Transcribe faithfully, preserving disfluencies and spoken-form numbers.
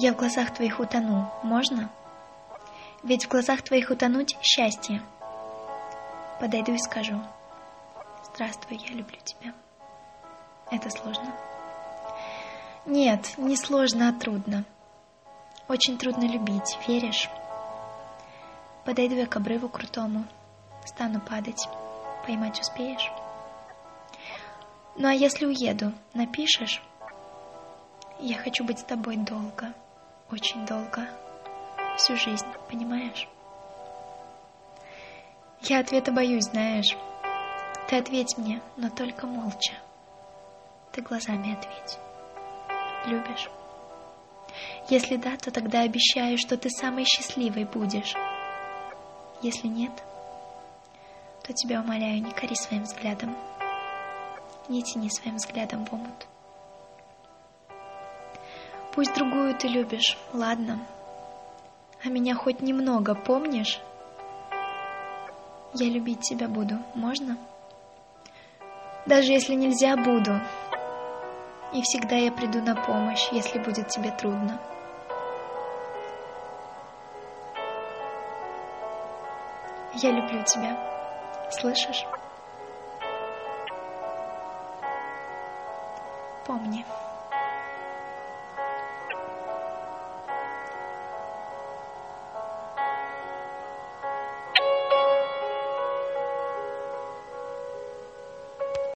Я в глазах твоих утону, можно? Ведь в глазах твоих утонуть счастье. Подойду и скажу: здравствуй, я люблю тебя. Это сложно? Нет, не сложно, а трудно. Очень трудно любить, веришь? Подойду я к обрыву крутому, стану падать, поймать успеешь? Ну а если уеду, напишешь? Я хочу быть с тобой долго, очень долго, всю жизнь, понимаешь? Я ответа боюсь, знаешь. Ты ответь мне, но только молча. Ты глазами ответь. Любишь? Если да, то тогда обещаю, что ты самой счастливой будешь. Если нет, то тебя умоляю, не кори своим взглядом, не тяни своим взглядом в омут. Пусть другую ты любишь, ладно, а меня хоть немного помнишь? Я любить тебя буду, можно? Даже если нельзя, буду. И всегда я приду на помощь, если будет тебе трудно. Я люблю тебя. Слышишь? Помни.